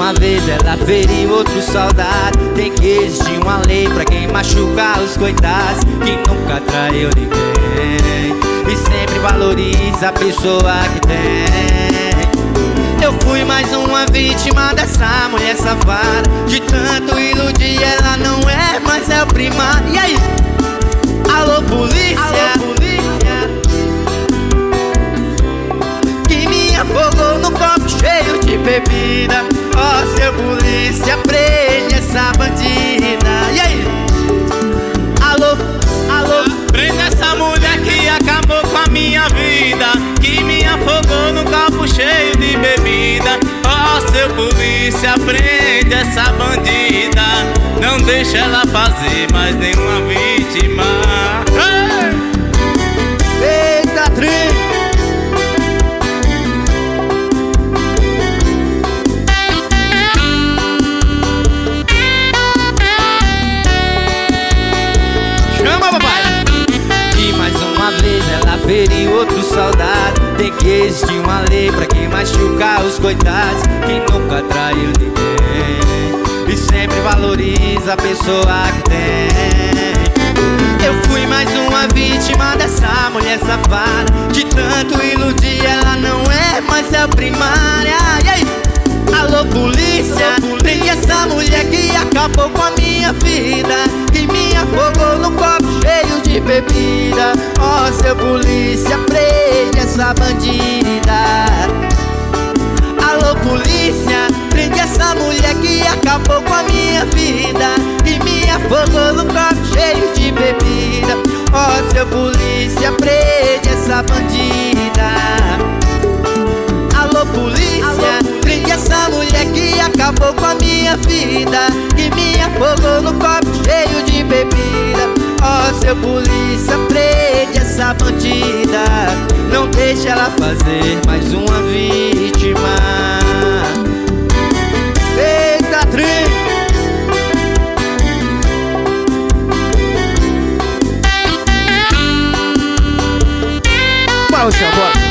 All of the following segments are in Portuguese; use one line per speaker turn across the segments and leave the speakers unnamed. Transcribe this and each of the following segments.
uma vez ela feriu outro soldado. Tem que existir uma lei pra quem machuca os coitados, que nunca traiu ninguém e sempre valoriza a pessoa que tem. Eu fui mais uma vítima dessa mulher safada. De tanto iludir ela não é, mas é o primário. E aí? Alô polícia, alô, polícia, que me afogou no copo cheio de bebida. Ó, seu polícia, prende essa bandida. E aí? Alô, alô,
prende essa mulher que acabou com a minha vida, que me afogou no copo cheio de bebida. Ó, seu polícia, prende essa bandida. Não deixa ela fazer mais nenhuma vítima.
Eita, trem! Chama, papai! E mais uma vez ela feriu outro soldado. Tem que existir uma lei pra quem machuca os coitados, quem nunca traiu ninguém e sempre valoriza a pessoa que tem. Eu fui mais uma vítima dessa mulher safada. De tanto iludir ela não é, mas é a primária. E aí? Alô polícia, prende essa mulher que acabou com a minha vida, que me afogou no copo cheio de bebida. Ó, seu polícia, prende essa bandida. Alô polícia, prende essa mulher que acabou com a minha vida, que me afogou no copo cheio de bebida. Ó, seu polícia, prende essa bandida. Alô polícia, prende essa mulher que acabou com a minha vida, que me afogou no copo cheio de bebida. Ó, seu polícia, prende essa bandida. Não deixa ela fazer mais uma vítima. Eita, trem! Bora, Roxão, bora!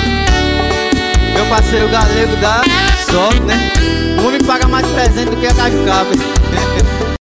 Meu parceiro galego dá sorte, né? O homem paga mais presente do que a Cajucaba.